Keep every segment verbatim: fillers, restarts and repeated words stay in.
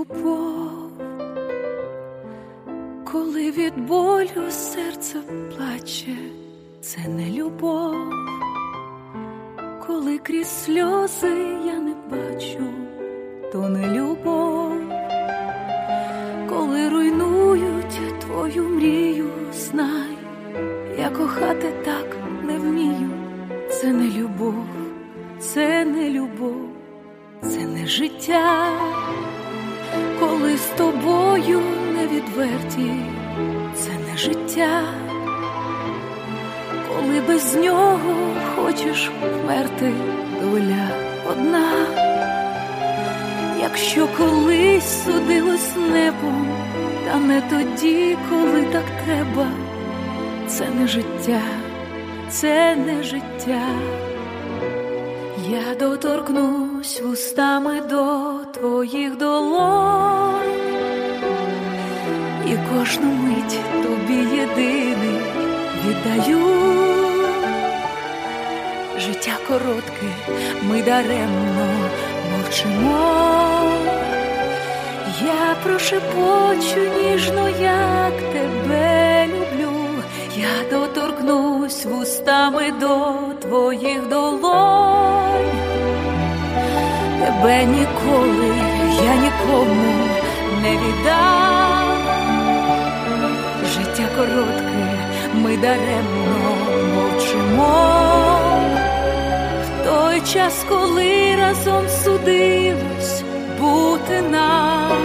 любов, коли від болю серце плаче, це не любов, коли крізь сльози я не бачу, то не любов, коли руйнують твою мрію, знай, я кохати так не вмію. Це не любов, це не любов, це не життя, коли з тобою не відверті, це не життя, коли без нього хочеш вмерти, доля одна. Якщо колись судилось небом, та не тоді, коли так треба, це не життя, це не життя. Я доторкнусь вустами до твоїх долонь, і кожну мить тобі єдиний віддаю. Життя коротке, ми даремно мовчимо. Я прошепочу ніжно, як тебе люблю. Я доторкнусь вустами до твоїх долонь. Тебе ніколи я нікому не віддам. Життя коротке, ми даремно мовчимо. В той час, коли разом судилось бути нам,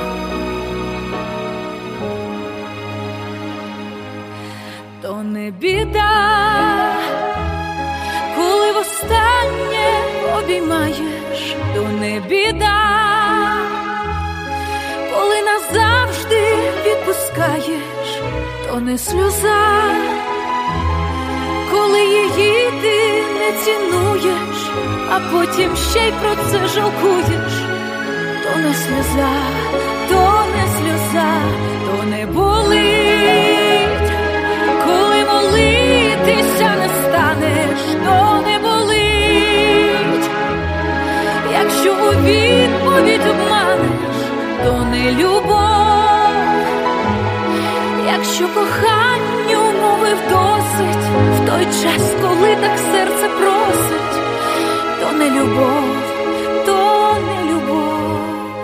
то не біда, коли востаннє обіймаєш, то не біда, коли назавжди відпускаєш, то не сльоза, коли її ти не цінуєш, а потім ще й про це жалкуєш, то не сльоза, то не сльоза, то не болить, коли молитися не станеш, то не болить, якщо у відповідь обманеш, то не любов, якщо коханню мовив досить, в той час, коли так серце просить, то не любов, то не любов.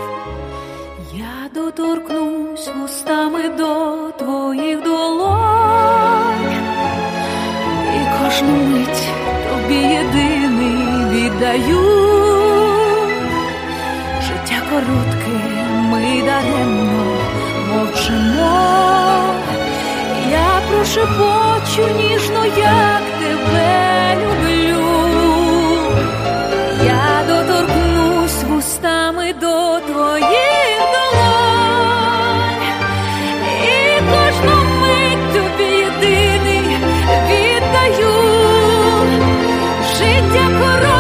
Я доторкнусь вустами до твоїх долонь, і кожну мить тобі єдиний віддаю. Життя коротке, ми даремно мовчимо. Я прошепочу ніжно, як тебе люблю. Я доторкнусь вустами до твоїх долонь, і кожну мить тобі єдиний віддаю. Життя коротке,